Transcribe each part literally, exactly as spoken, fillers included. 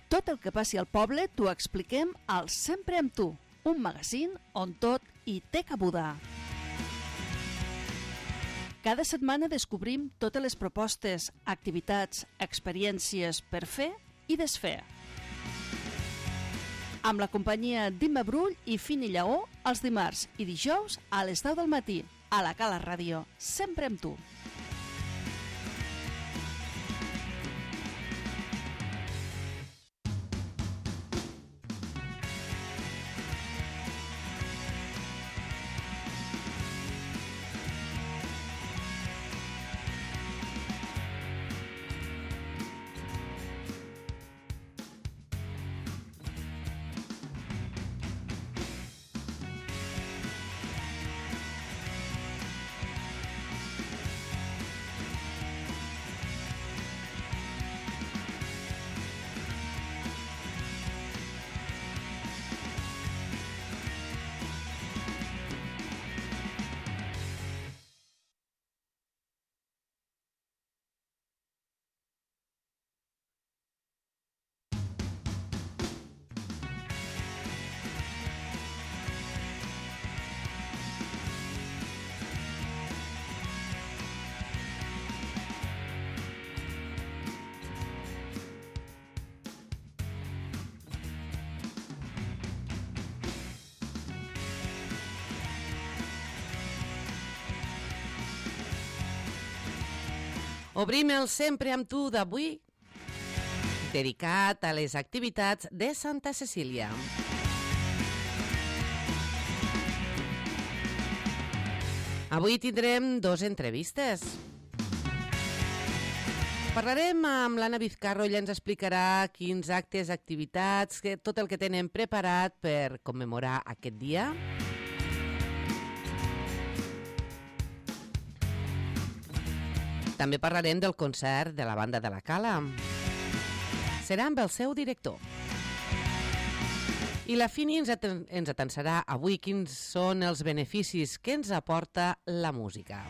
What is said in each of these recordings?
Tot el que passi al poble t'ho expliquem al Sempre amb tu, un magazín on tot hi té cabuda. Cada setmana descobrim totes les propostes, activitats, experiències per fer i desfer. Amb la companyia d'Imma Brull i Fini Lleó els dimarts i dijous a les deu del matí a la Cala Ràdio, Sempre amb tu. Obrim el Sempre amb tu d'avui, dedicat a les activitats de Santa Cecília. Avui tindrem dos entrevistes. Parlarem amb l'Anna Vizcarro, ella ens explicarà quins actes, activitats, tot el que tenen preparat per commemorar aquest dia. També parlarem del concert de la banda de la Cala. Serà amb el seu director. I la Fini ens, aten ens atensarà avui quins són els beneficis que ens aporta la música.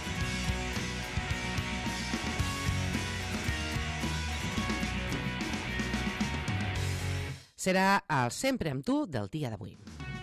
Serà el Sempre amb tu del dia d'avui.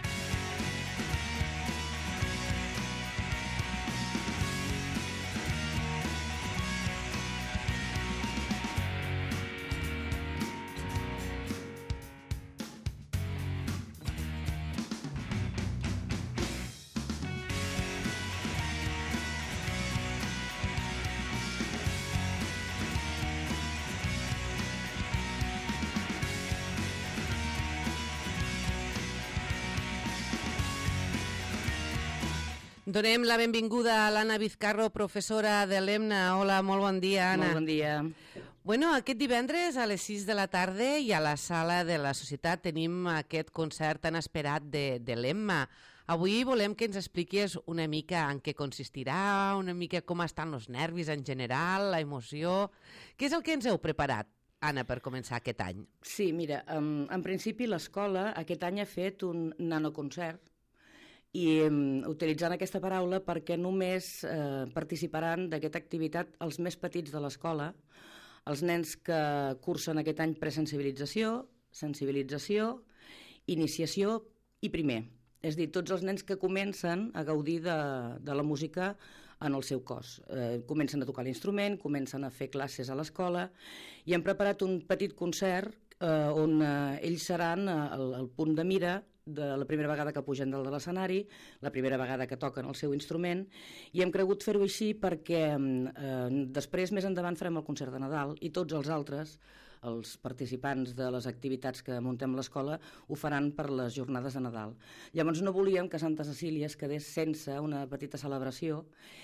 Donem la benvinguda a l'Anna Vizcarro, professora de l'E M N A. Hola, molt bon dia, Anna. Molt bon dia. Bueno, aquest divendres a les sis de la tarda i a la sala de la Societat tenim aquest concert tan esperat de, de l'E M M A. Avui volem que ens expliquis una mica en què consistirà, una mica com estan els nervis en general, la emoció. Què és el que ens heu preparat, Anna, per començar aquest any? Sí, mira, en, en principi l'escola aquest any ha fet un nanoconcert i um, utilitzant aquesta paraula perquè només eh, participaran d'aquesta activitat els més petits de l'escola, els nens que cursen aquest any presensibilització, sensibilització, iniciació i primer. És a dir, tots els nens que comencen a gaudir de, de la música en el seu cos. Eh, comencen a tocar l'instrument, comencen a fer classes a l'escola i han preparat un petit concert eh, on eh, ells seran eh, el, el punt de mira de la primera vegada que pugen dalt de l'escenari, la primera vegada que toquen el seu instrument, i hem cregut fer-ho així perquè eh, després, més endavant, farem el concert de Nadal i tots els altres, els participants de les activitats que muntem a l'escola, ho faran per les jornades de Nadal. Llavors no volíem que Santa Cecília es quedés sense una petita celebració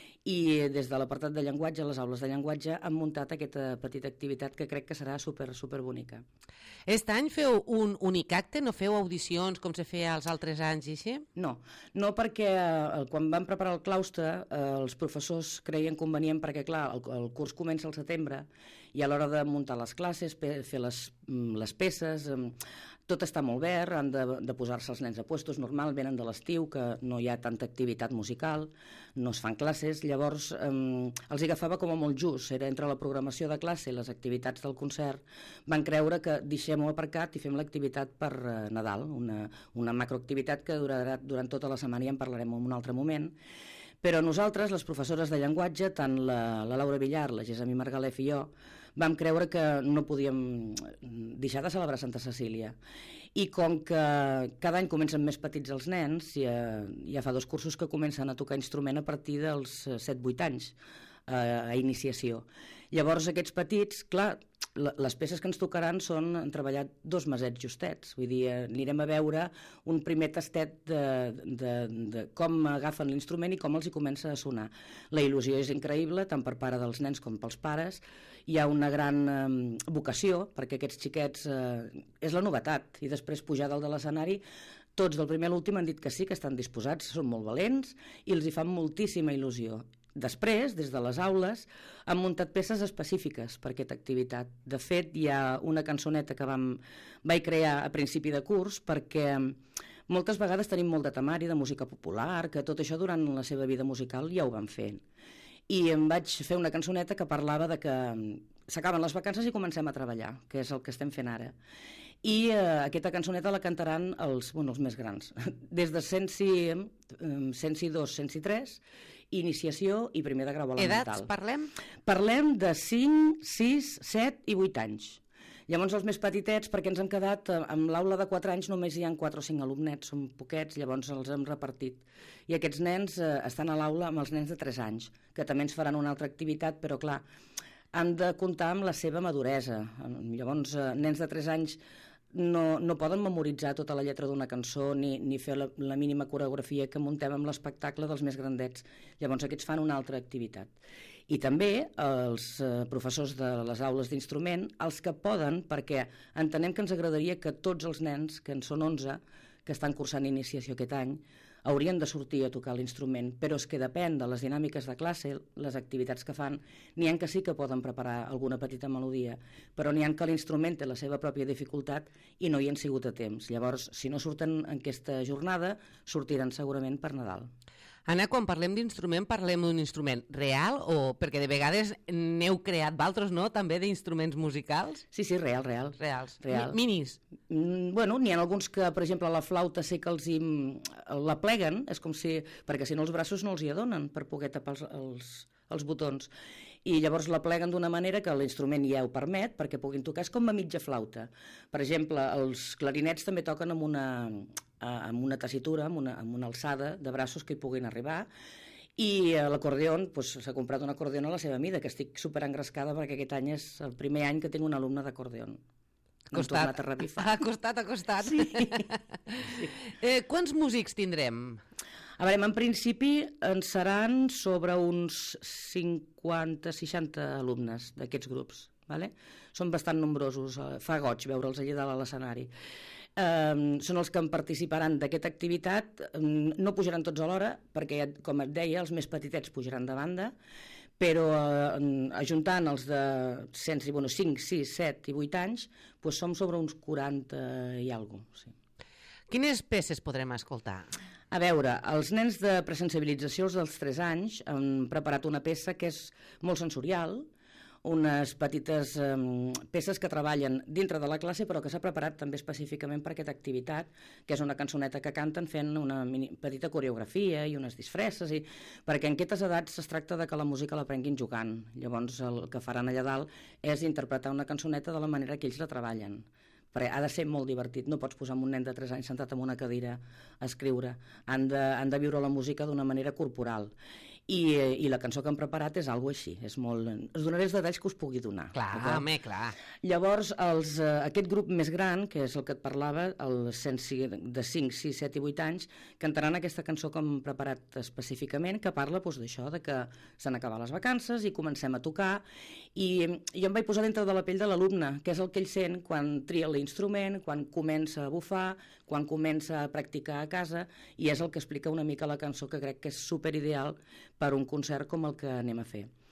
i des de l'apartat de llenguatge, a les aules de llenguatge, han muntat aquesta petita activitat que crec que serà super, super bonica. Aquest any feu un únic acte? No feu audicions com se feia els altres anys i així? No, no perquè eh, quan vam preparar el claustre eh, els professors creien convenient perquè, clar, el, el curs comença al setembre i a l'hora de muntar les classes, fer les, les peces, tot està molt verd, han de, de posar-se els nens a puestos, normal, venen de l'estiu, que no hi ha tanta activitat musical, no es fan classes, llavors eh, els agafava com a molt just, era entre la programació de classe i les activitats del concert, van creure que deixem-ho aparcat i fem l'activitat per eh, Nadal, una, una macroactivitat que durarà durant tota la setmana i en parlarem en un altre moment. Però nosaltres, les professores de llenguatge, tant la, la Laura Villar, la Gessamí Margalef i jo, vam creure que no podíem deixar de celebrar Santa Cecília. I com que cada any comencen més petits els nens, ja, ja fa dos cursos que comencen a tocar instrument a partir dels set vuit anys, a, a iniciació. Llavors aquests petits, clar, les peces que ens tocaran són, han treballat dos mesets justets, vull dir, anirem a veure un primer tastet de, de, de com agafen l'instrument i com els hi comença a sonar. La il·lusió és increïble, tant per part dels nens com pels pares, hi ha una gran eh, vocació, perquè aquests xiquets eh, és la novetat, i després pujar dalt de l'escenari, tots del primer a l'últim han dit que sí, que estan disposats, són molt valents i els hi fan moltíssima il·lusió. Després, des de les aules, han muntat peces específiques per aquesta activitat. De fet, hi ha una cançoneta que vam, vaig crear a principi de curs perquè moltes vegades tenim molt de temari de música popular, que tot això durant la seva vida musical ja ho van fent. I em vaig fer una cançoneta que parlava de que s'acaben les vacances i comencem a treballar, que és el que estem fent ara. I eh, aquesta cançoneta la cantaran els, bueno, els més grans, des de cent i dos, cent i tres, iniciació i primer de grau elemental. Edats parlem? Parlem de cinc, sis, set i vuit anys. Llavors els més petitets, perquè ens hem quedat amb l'aula de quatre anys, només hi ha quatre o cinc alumnets, són poquets, llavors els hem repartit. I aquests nens eh, estan a l'aula amb els nens de tres anys, que també ens faran una altra activitat, però clar, han de comptar amb la seva maduresa. Llavors, eh, nens de tres anys no, no poden memoritzar tota la lletra d'una cançó ni, ni fer la, la mínima coreografia que muntem amb l'espectacle dels més grandets. Llavors aquests fan una altra activitat. I també els eh, professors de les aules d'instrument, els que poden, perquè entenem que ens agradaria que tots els nens, que en són onze, que estan cursant iniciació aquest any, haurien de sortir a tocar l'instrument, però és que depèn de les dinàmiques de classe, les activitats que fan, n'hi ha que sí que poden preparar alguna petita melodia, però n'hi ha que l'instrument té la seva pròpia dificultat i no hi han sigut a temps. Llavors, si no surten en aquesta jornada, sortiran segurament per Nadal. Anna, quan parlem d'instrument, parlem d'un instrument real o perquè de vegades n'heu creat d'altres, no?, també d'instruments musicals? Sí, sí, real, real. Reals. Real. Minis? Mm, bueno, n'hi ha alguns que, per exemple, la flauta sé que els hi, la pleguen, és com si, perquè si no els braços no els hi adonen per poder tapar els, els, els botons. I llavors la pleguen d'una manera que l'instrument ja ho permet perquè puguin tocar, és com a mitja flauta. Per exemple, els clarinets també toquen amb una, amb una tessitura, amb una, amb una alçada de braços que hi puguin arribar, i l'acordeó, doncs, s'ha comprat un acordeó a la seva mida, que estic superengrescada perquè aquest any és el primer any que tinc un alumne d'acordeó. Ha costat, ha costat, ha costat. Sí. Sí. Eh, quants músics tindrem? A veure, en principi en seran sobre uns cinquanta seixanta alumnes d'aquests grups. Vale? Són bastant nombrosos, fa goig veure'ls allà dalt a l'escenari. Um, són els que en participaran d'aquesta activitat, um, no pujaran tots alhora, perquè, com et deia, els més petitets pujaran de banda, però uh, ajuntant els de cent, bueno, cinc, sis, set i vuit anys, doncs som sobre uns quaranta i alguna cosa. Sí. Quines peces podrem escoltar? A veure, els nens de presensibilització, els dels tres anys, han preparat una peça que és molt sensorial, unes petites eh, peces que treballen dintre de la classe però que s'ha preparat també específicament per aquesta activitat, que és una cançoneta que canten fent una mini, petita coreografia i unes disfresses, i, perquè en aquestes edats es tracta de que la música l'aprenguin jugant. Llavors el que faran allà dalt és interpretar una cançoneta de la manera que ells la treballen, perquè ha de ser molt divertit, no pots posar un nen de tres anys sentat en una cadira a escriure, han de, han de viure la música d'una manera corporal. I, i la cançó que han preparat és alguna així, és molt... Us donaré els detalls que us pugui donar. Clar, okay? Home, clar. Llavors, els, eh, aquest grup més gran, que és el que et parlava, els de cinc, sis, set i vuit anys, cantaran aquesta cançó que hem preparat específicament, que parla doncs, d'això, de que s'han acabat les vacances i comencem a tocar, i jo em vaig posar dintre de la pell de l'alumne, que és el que ell sent quan tria l'instrument, quan comença a bufar, quan comença a practicar a casa, i és el que explica una mica la cançó, que crec que és superideal per un concert com el que anem a fer.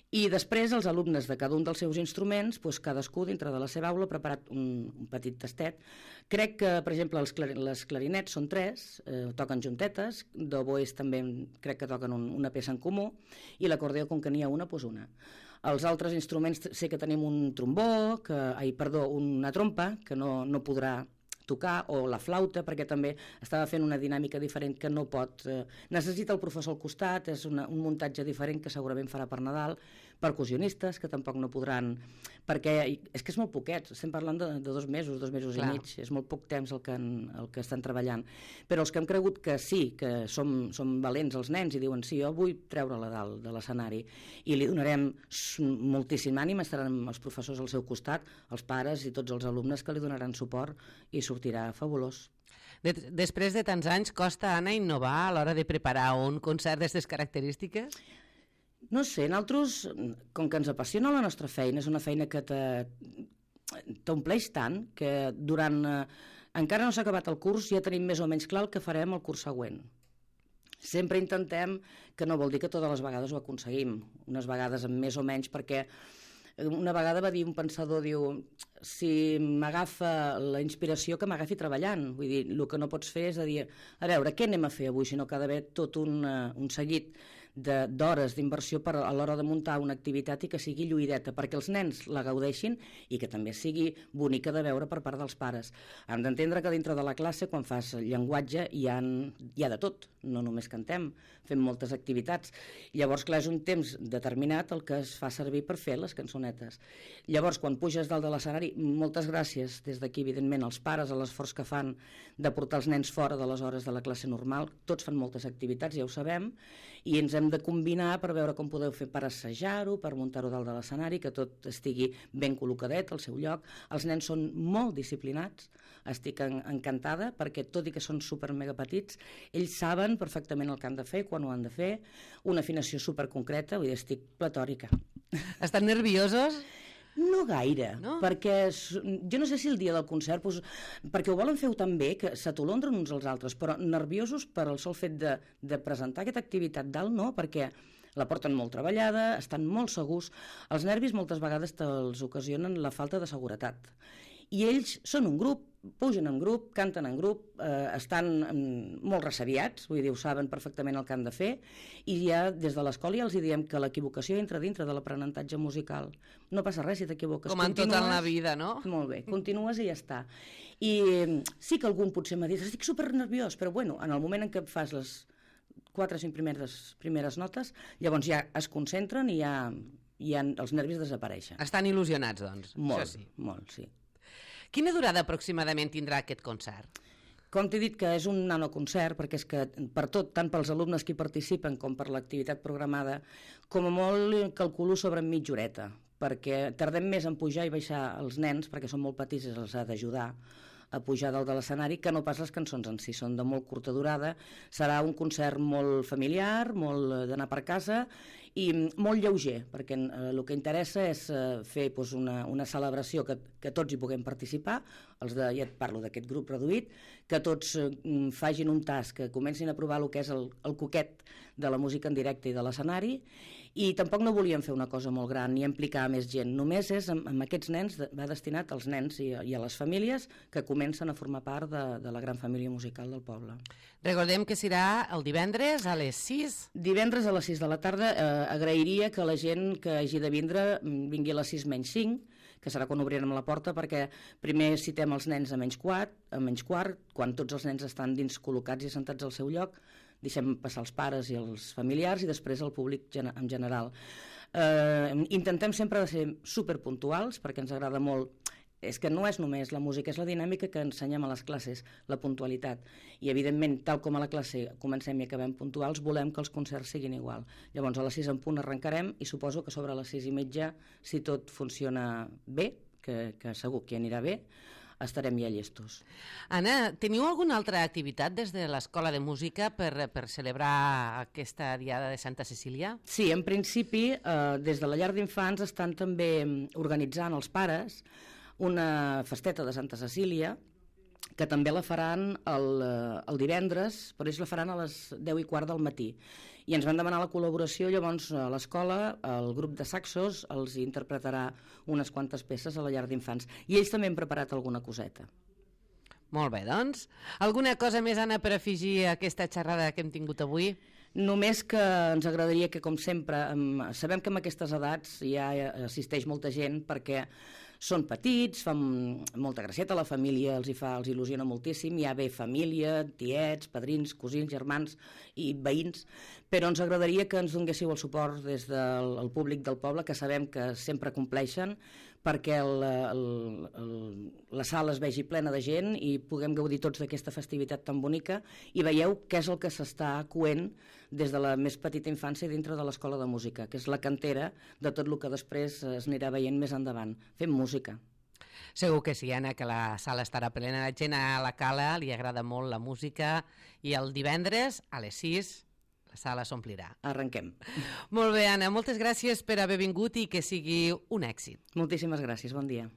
I després els alumnes de cada un dels seus instruments, doncs cadascú dintre de la seva aula ha preparat un, un petit tastet. Crec que, per exemple, els clar les clarinets són tres, eh, toquen juntetes, d'oboès també crec que toquen un, una peça en comú, i l'acordeó, com que n'hi ha una, doncs una. Els altres instruments sé que tenim un trombó, que, ai, perdó, una trompa, que no, no podrà tocar, o la flauta, perquè també estava fent una dinàmica diferent que no pot... Eh, necessita el professor al costat, és una, un muntatge diferent que segurament farà per Nadal, percussionistes, que tampoc no podran... Perquè és que és molt poquet, estem parlant de, de dos mesos, dos mesos Clar. i mig, és molt poc temps el que, en, el que estan treballant. Però els que hem cregut que sí, que som, som valents els nens i diuen sí, jo vull treure-la dalt de l'escenari i li donarem moltíssim ànim, estaran els professors al seu costat, els pares i tots els alumnes que li donaran suport i sortirà fabulós. De, després de tants anys, costa, Anna, innovar a l'hora de preparar un concert d'aquestes característiques? No sé, nosaltres, com que ens apassiona la nostra feina, és una feina que t'ompleix tant que durant... Eh, encara no s'ha acabat el curs, ja tenim més o menys clar el que farem el curs següent. Sempre intentem, que no vol dir que totes les vegades ho aconseguim, unes vegades amb més o menys, perquè una vegada va dir un pensador, diu, si m'agafa la inspiració, que m'agafi treballant. Vull dir, el que no pots fer és a dir, a veure, què anem a fer avui, sinó que ha d'haver tot un, uh, un seguit d'hores d'inversió per a l'hora de muntar una activitat i que sigui lluïdeta, perquè els nens la gaudeixin i que també sigui bonica de veure per part dels pares. Hem d'entendre que dintre de la classe, quan fas llenguatge, hi ha, hi ha de tot, no només cantem, fem moltes activitats. Llavors, clar, és un temps determinat el que es fa servir per fer les cançonetes. Llavors, quan puges dalt de l'escenari, moltes gràcies des d'aquí, evidentment, als pares, a l'esforç que fan de portar els nens fora de les hores de la classe normal. Tots fan moltes activitats, ja ho sabem, i ens hem de combinar per veure com podeu fer per assajar-ho, per muntar-ho dalt de l'escenari, que tot estigui ben col·locadet al seu lloc. Els nens són molt disciplinats, estic en, encantada, perquè tot i que són super mega petits, ells saben perfectament el que han de fer, quan ho han de fer, una afinació super concreta, vull dir, estic platòrica. Estan nerviosos? No gaire, no? Perquè jo no sé si el dia del concert, doncs, perquè ho volen fer tan bé que s'atolondren uns als altres, però nerviosos per el sol fet de, de presentar aquesta activitat dalt, no, perquè la porten molt treballada, estan molt segurs. Els nervis moltes vegades te'ls ocasionen la falta de seguretat. I ells són un grup, pugen en grup, canten en grup, eh, estan mm, molt ressabiats, vull dir, ho saben perfectament el que han de fer, i ja des de l'escola ja els diem que l'equivocació entra dintre de l'aprenentatge musical. No passa res si t'equivoques. Com en tot en la vida, no? Molt bé, continues i ja està. I sí que algun potser m'ha dit, estic super nerviós, però bueno, en el moment en què fas les quatre o cinc primeres, primeres notes, llavors ja es concentren i ja, ja els nervis desapareixen. Estan il·lusionats, doncs. Molt, sí. molt, sí. Quina durada aproximadament tindrà aquest concert? Com t'he dit que és un nanoconcert, perquè és que per tot, tant pels alumnes que hi participen com per l'activitat programada, com a molt calculo sobre mitja horeta, perquè tardem més en pujar i baixar els nens, perquè són molt petits i els ha d'ajudar a pujar dalt de l'escenari, que no pas les cançons en si, són de molt curta durada. Serà un concert molt familiar, molt d'anar per casa i molt lleuger, perquè eh, el que interessa és eh, fer doncs, una, una celebració que, que tots hi puguem participar, els de, ja et parlo d'aquest grup reduït, que tots eh, fagin un tas, que comencin a provar el que és el, el coquet de la música en directe i de l'escenari, i tampoc no volíem fer una cosa molt gran ni implicar més gent, només és amb, amb aquests nens, va destinat als nens i a, i a les famílies que comencen a formar part de, de la gran família musical del poble. Recordem que serà el divendres a les sis. Divendres a les sis de la tarda. Eh, agrairia que la gent que hagi de vindre vingui a les sis menys cinc, que serà quan obrirem la porta, perquè primer citem els nens a menys quart, a menys quart, quan tots els nens estan dins col·locats i assentats al seu lloc, deixem passar els pares i els familiars i després el públic en general. Eh, intentem sempre de ser superpuntuals, perquè ens agrada molt. És que no és només la música, és la dinàmica que ensenyem a les classes, la puntualitat. I, evidentment, tal com a la classe comencem i acabem puntuals, volem que els concerts siguin igual. Llavors, a les sis en punt arrencarem i suposo que sobre les sis i mitja, si tot funciona bé, que, que segur que anirà bé, estarem ja llestos. Anna, teniu alguna altra activitat des de l'Escola de Música per, per celebrar aquesta Diada de Santa Cecília? Sí, en principi, eh, des de la llar d'infants estan també organitzant els pares una festeta de Santa Cecília, que també la faran el, el divendres, però ells la faran a les deu i quart del matí. I ens van demanar la col·laboració, llavors a l'escola, el grup de saxos els interpretarà unes quantes peces a la llar d'infants. I ells també han preparat alguna coseta. Molt bé, doncs. Alguna cosa més, Anna, per afegir a aquesta xerrada que hem tingut avui? Només que ens agradaria que, com sempre, sabem que en aquestes edats ja assisteix molta gent perquè són petits, fan molta gracieta, la família els hi fa, els il·lusiona moltíssim, hi ha bé família, tiets, padrins, cosins, germans i veïns, però ens agradaria que ens donéssiu el suport des del el públic del poble, que sabem que sempre compleixen, perquè el, el, el, la sala es vegi plena de gent i puguem gaudir tots d'aquesta festivitat tan bonica i veieu què és el que s'està coent des de la més petita infància dintre de l'escola de música, que és la cantera de tot el que després es anirà veient més endavant. Fem música. Segur que sí, Anna, que la sala estarà plena de gent. A la Cala li agrada molt la música i el divendres a les sis la sala s'omplirà. Arrenquem. Molt bé, Anna, moltes gràcies per haver vingut i que sigui un èxit. Moltíssimes gràcies, bon dia.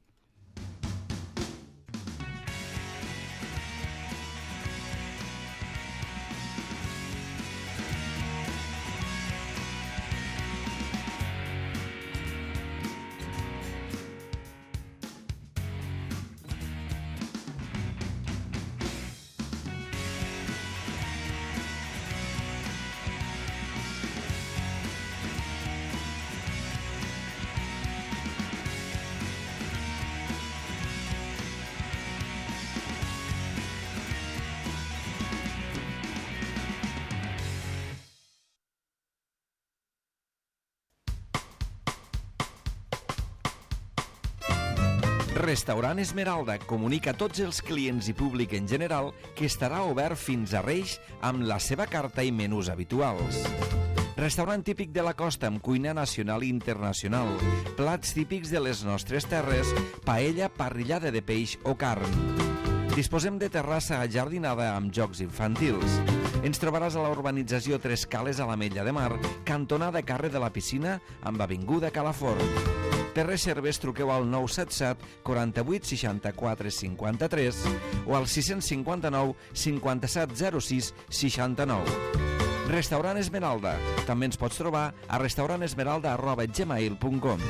Restaurant Esmeralda comunica a tots els clients i públic en general que estarà obert fins a Reis amb la seva carta i menús habituals. Restaurant típic de la costa amb cuina nacional i internacional, plats típics de les nostres terres, paella, parrillada de peix o carn. Disposem de terrassa ajardinada amb jocs infantils. Ens trobaràs a la urbanització Tres Cales a l'Ametlla de Mar, cantonada carrer de la Piscina amb avinguda Calafort. Per reserves truqueu al nou set set, quaranta-vuit, seixanta-quatre, cinquanta-tres o al sis cinquanta-nou, cinquanta-set, zero sis, seixanta-nou. Restaurant Esmeralda. També ens pots trobar a restaurantesmeralda arroba gmail punt com.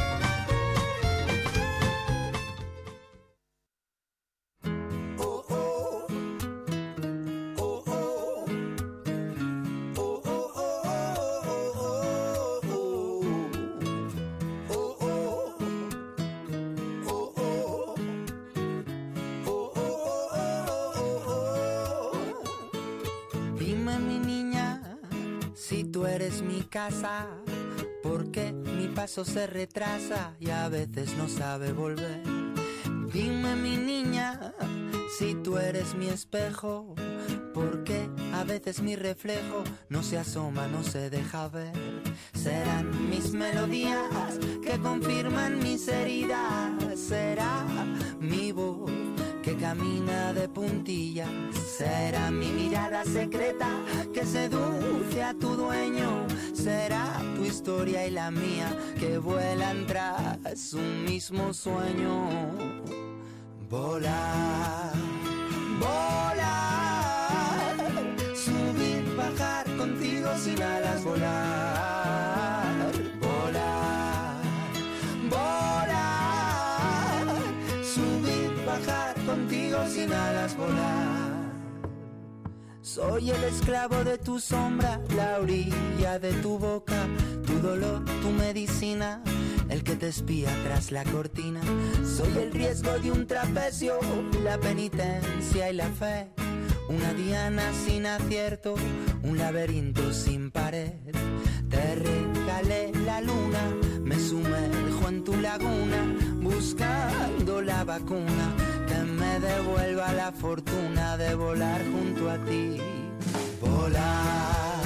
Casa, porque mi paso se retrasa y a veces no sabe volver. Dime, mi niña, si tú eres mi espejo, porque a veces mi reflejo no se asoma, no se deja ver. Serán mis melodías que confirman mis heridas, será mi voz que camina de puntillas, será mi mirada secreta que seduce a tu dueño, será tu historia y la mía que vuelan tras un mismo sueño. Volar, volar, subir, bajar contigo sin alas, volar, volar, volar, subir, bajar contigo sin alas, volar. Soy el esclavo de tu sombra, la orilla de tu boca, tu dolor, tu medicina, el que te espía tras la cortina. Soy el riesgo de un trapecio, la penitencia y la fe, una diana sin acierto, un laberinto sin pared. Te regalé la luna, me sumerjo en tu laguna, buscando la vacuna que me devuelva la fortuna de volar junto a ti. Volar,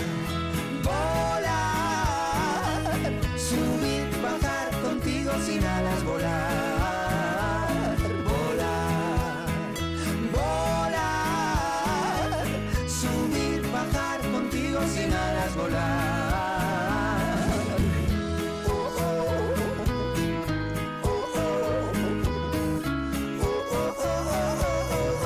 volar, subir, bajar contigo sin alas, volar, volar, volar, subir, bajar contigo sin alas, volar. Oh, oh, oh, oh, oh, oh, oh, oh, oh.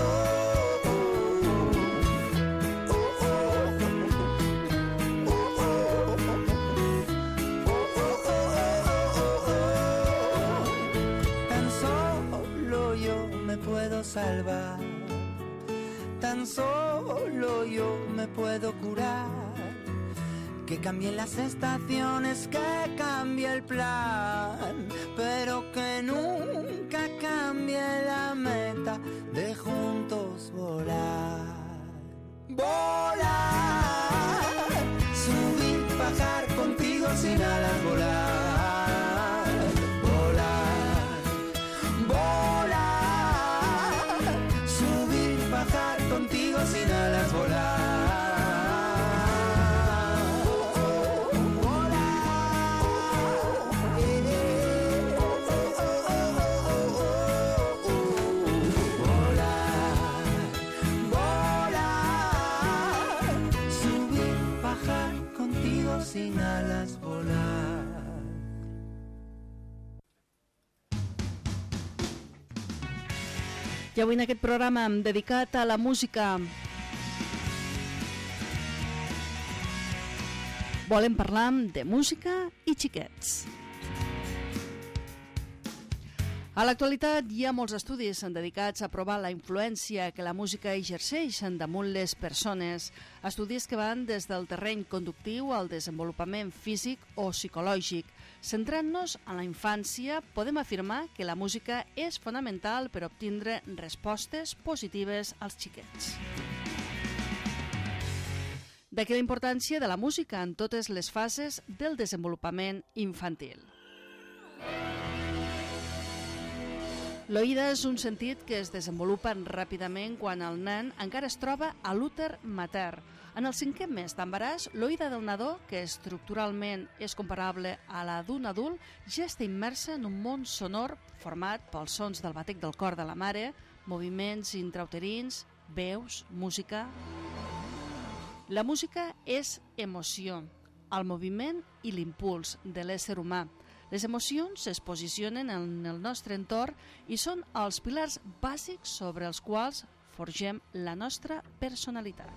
salvar. Tan solo yo me puedo curar. Que cambien las estaciones, que cambie el plan, pero que nunca cambie la meta de juntos volar. Volar, subir, bajar contigo sin alas, volar. Volar, volar, subir, bajar contigo sin alas, volar. Sin alas, volar. I avui en aquest programa dedicat a la música volem parlar de música i xiquets. A l'actualitat hi ha molts estudis dedicats a provar la influència que la música exerceix damunt les persones, estudis que van des del terreny conductiu al desenvolupament físic o psicològic. Centrant-nos en la infància, podem afirmar que la música és fonamental per obtindre respostes positives als xiquets. D'aquí la importància de la música en totes les fases del desenvolupament infantil. L'oïda és un sentit que es desenvolupa ràpidament quan el nen encara es troba a l'úter matern. En el cinquè mes d'embaràs, l'oïda del nadó, que estructuralment és comparable a la d'un adult, ja està immersa en un món sonor format pels sons del batec del cor de la mare, moviments intrauterins, veus, música. La música és emoció, el moviment i l'impuls de l'ésser humà. Les emocions es posicionen en el nostre entorn i són els pilars bàsics sobre els quals forgem la nostra personalitat.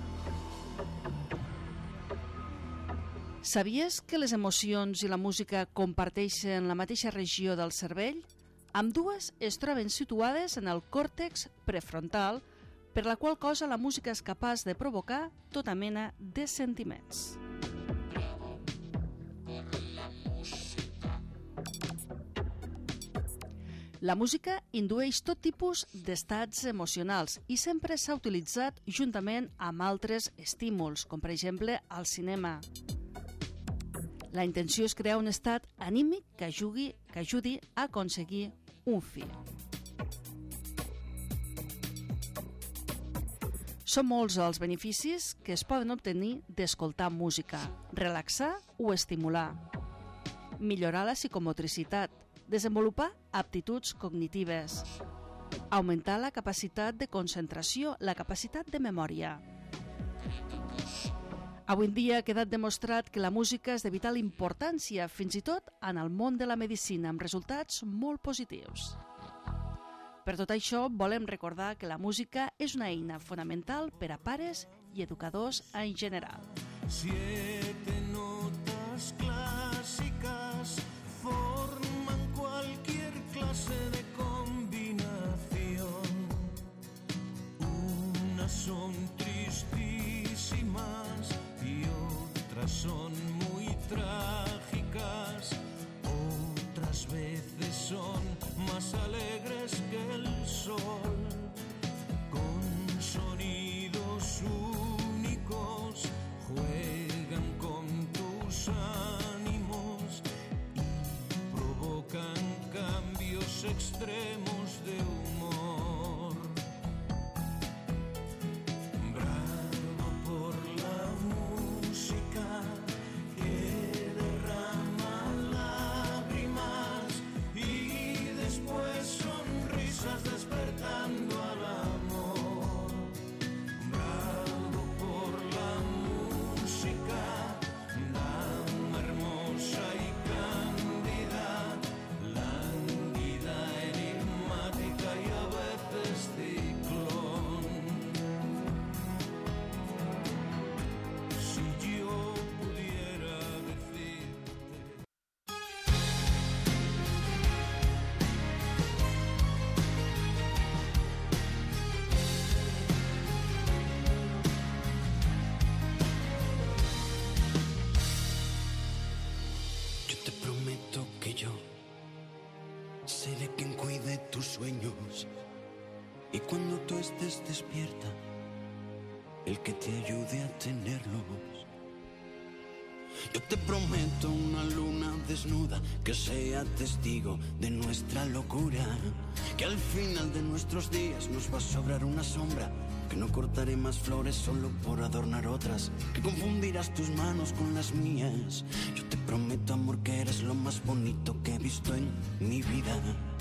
Sabies que les emocions i la música comparteixen la mateixa regió del cervell? Ambdues es troben situades en el còrtex prefrontal, per la qual cosa la música és capaç de provocar tota mena de sentiments. La música indueix tot tipus d'estats emocionals i sempre s'ha utilitzat juntament amb altres estímuls, com per exemple el cinema. La intenció és crear un estat anímic que ajudi, que ajudi a aconseguir un fi. Són molts els beneficis que es poden obtenir d'escoltar música, relaxar o estimular, millorar la psicomotricitat, desenvolupar aptituds cognitives, augmentar la capacitat de concentració, la capacitat de memòria. Avui en dia ha quedat demostrat que la música és de vital importància, fins i tot en el món de la medicina, amb resultats molt positius. Per tot això, volem recordar que la música és una eina fonamental per a pares i educadors en general. Siete notas clásicas forman cualquier clase de combinación. Unas son tristísimas y otras son muy trágicas. Otras veces son más alegres que el sol, con sonidos únicos, juegan con tus ánimos y provocan cambios extremos de humor. Bravo por la música que derrama lágrimas y después sonrisas despertando al amor. Bravo por la música, dama hermosa y cándida, lánguida, enigmática, que yo. Seré quien cuide tus sueños y cuando tú estés despierta, el que te ayude a tenerlos. Yo te prometo una luna desnuda que sea testigo de nuestra locura, que al final de nuestros días nos va a sobrar una sombra, que no cortaré más flores solo por adornar otras, que confundirás tus manos con las mías. Yo te prometo, amor, que eres lo más bonito que he visto en mi vida.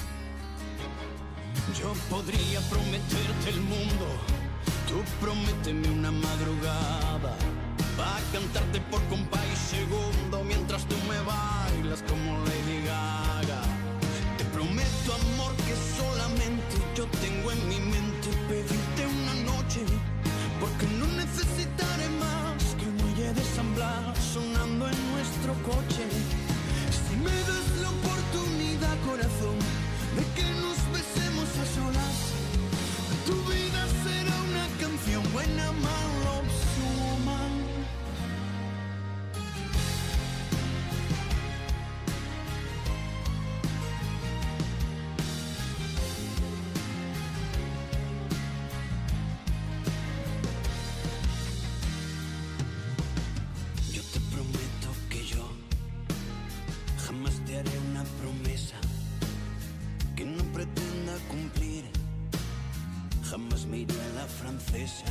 Yo podría prometerte el mundo, tú prométeme una madrugada, pa' cantarte por compás y segundo mientras tú me bailas como Lady Gaga. Te prometo, amor, que solamente yo tengo en mi mente pedirte una noche, porque no necesitaré más que el muelle de San Blas sonando en nuestro coche. Si me das la oportunidad, corazón, de que nos besemos a solas, tu vida será una canción buena, mala o suma. Francesa.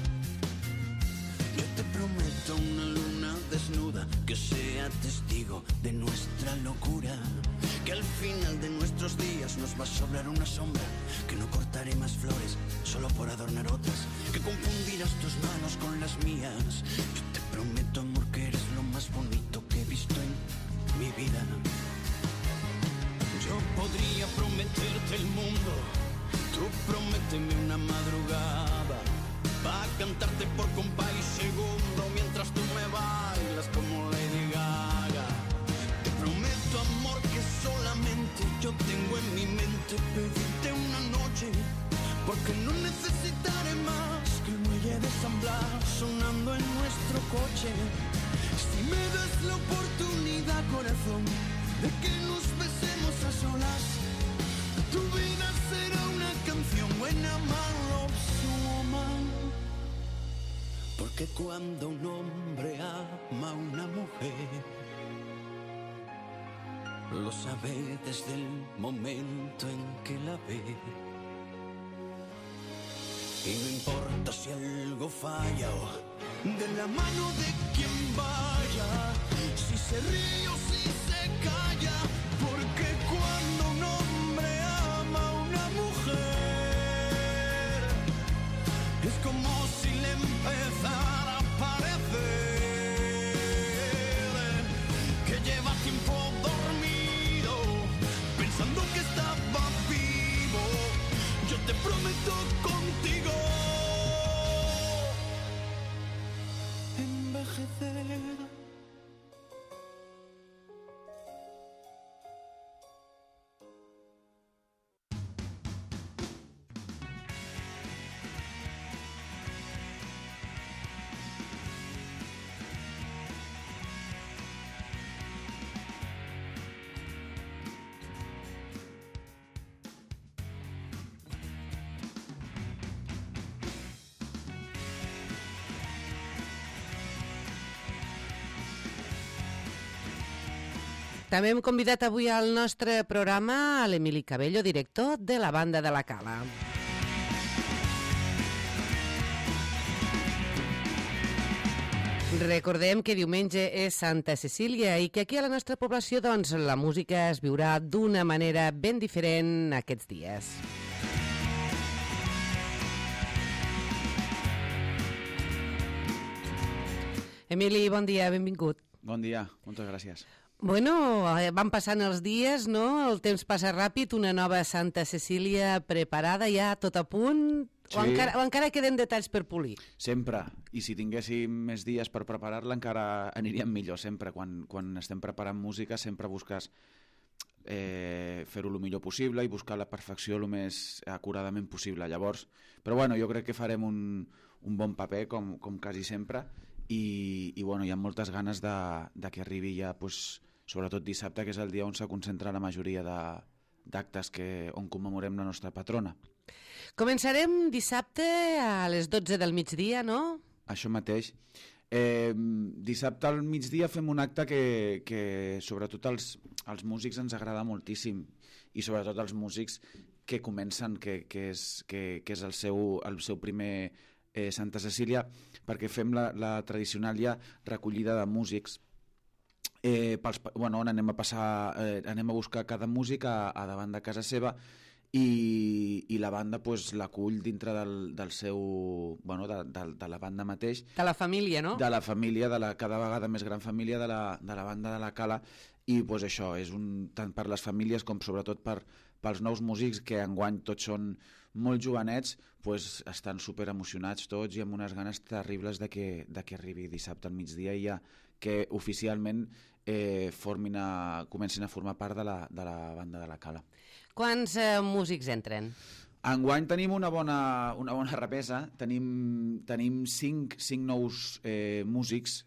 Yo te prometo una luna desnuda que sea testigo de nuestra locura, que al final de nuestros días nos va a sobrar una sombra, que no cortaré más flores solo por adornar otras, que confundirás tus manos con las mías. Yo te prometo, amor, que eres lo más bonito que he visto en mi vida. Yo podría prometerte el mundo, tú prométeme una madrugada, pa' cantarte por compás y segundo mientras tú me bailas como Lady Gaga. Te prometo, amor, que solamente yo tengo en mi mente pedirte una noche, porque no necesitaré más que el muelle de San Blas sonando en nuestro coche. Si me das la oportunidad, corazón, de que nos besemos a solas, tu vida será una canción buena, mala o suma. Porque cuando un hombre ama a una mujer, lo sabe desde el momento en que la ve. Y no importa si algo falla o de la mano de quien vaya, si se ríe o si se calla, porque cuando un hombre ama a una mujer, es como si le empezara a parecer que lleva tiempo dormido, pensando que estaba vivo. Yo te prometo contigo envejecer. També hem convidat avui al nostre programa a l'Emili Cabello, director de la Banda de la Cala. Recordem que diumenge és Santa Cecília i que aquí a la nostra població doncs, la música es viurà d'una manera ben diferent aquests dies. Emili, bon dia, benvingut. Bon dia, moltes gràcies. Bueno, van passant els dies, no? El temps passa ràpid, una nova Santa Cecília preparada ja, tot a punt, sí. o, encara, o encara queden detalls per polir? Sempre, i si tinguéssim més dies per preparar-la encara aniríem millor, sempre. Quan, quan estem preparant música sempre busques eh, fer-ho el millor possible i buscar la perfecció el més acuradament possible. Llavors, però bueno, jo crec que farem un, un bon paper, com, com quasi sempre, i, i bueno, hi ha moltes ganes de, de que arribi ja pues, sobretot dissabte, que és el dia on se concentra la majoria d'actes que, on commemorem la nostra patrona. Començarem dissabte a les dotze del migdia, no? Això mateix. Eh, dissabte al migdia fem un acte que, que sobretot als, als músics ens agrada moltíssim, i sobretot als músics que comencen, que, que, és, que, que és el seu, el seu primer eh, Santa Cecília, perquè fem la, la tradicional ja recollida de músics. Eh, pels, bueno, on anem a passar, eh, anem a buscar cada músic a, a davant de casa seva, i, i la banda pues, l'acull dintre del, del seu, bueno, de, de, de la banda mateix. De la família, no? De la família, de la cada vegada més gran família de la, de la banda de la Cala, i pues, això és un, tant per les famílies com sobretot per, pels nous músics, que enguany tots són molt jovenets, pues, estan super emocionats tots i amb unes ganes terribles de que, de que arribi dissabte al migdia i ja que oficialment eh, formin a, comencin a formar part de la, de la banda de la Cala. Quants eh, músics entren? Enguany tenim una bona, una bona repesa, tenim, tenim cinc, cinc nous eh, músics,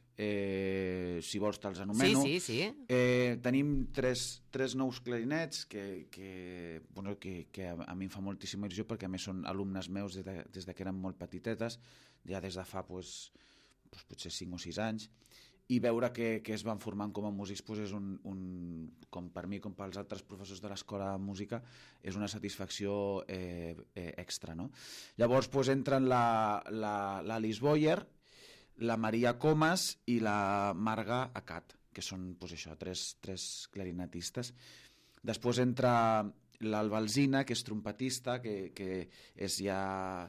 eh, si vols te'ls anomeno. Sí, sí, sí. Eh, tenim tres, tres nous clarinets que, que, bueno, que, que a, a mi em fa moltíssima il·lusió, perquè a més són alumnes meus des de, des de que eren molt petitetes, ja des de fa pues, pues, potser cinc o sis anys, i veure que, que es van formant com a músics pues, és un, un, com per mi com pels altres professors de l'escola de música, és una satisfacció eh, eh, extra, no? Llavors pues, entren l'Alice Boyer, la Maria Comas i la Marga Acat, que són pues, això, tres, tres clarinetistes. Després entra l'Alba Alsina, que és trompetista, que, que és ja